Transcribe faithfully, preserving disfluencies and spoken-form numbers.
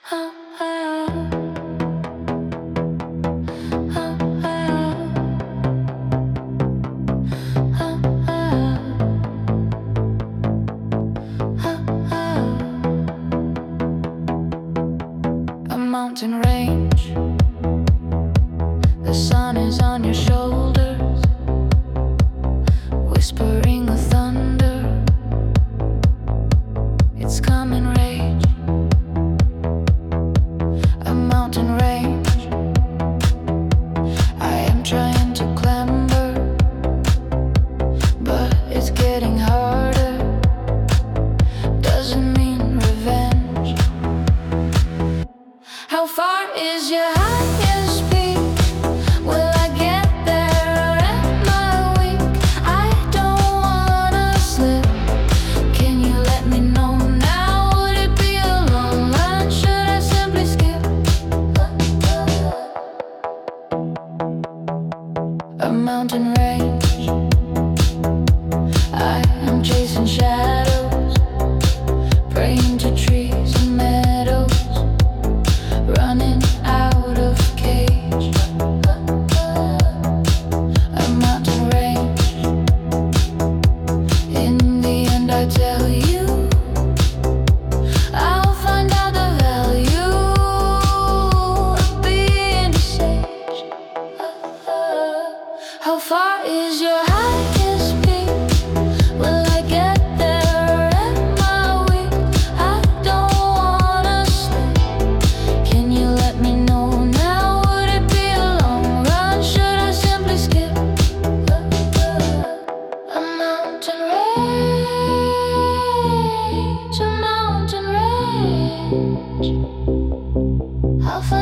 Mountain range, the sun is on your shoulders, whispering the thunder. It's coming rage, a mountain range. I am trying to clamber, but it's getting harder. Doesn't mean revenge. How far is your highest peak? Will I get there or am I weak? I don't wanna slip. Can you let me know now? Would it be a long run? Should I simply skip? A mountain range. I am chasing shadows, praying to trees and meadows, running out of cage. A mountain range. In the end I tell you, I'll find out the value of being a sage. How far is your highest peak? Will I get there or am I weak? I don't wanna sleep. Can you let me know now? Would it be a long run? Should I simply skip? A mountain range, a mountain range. How far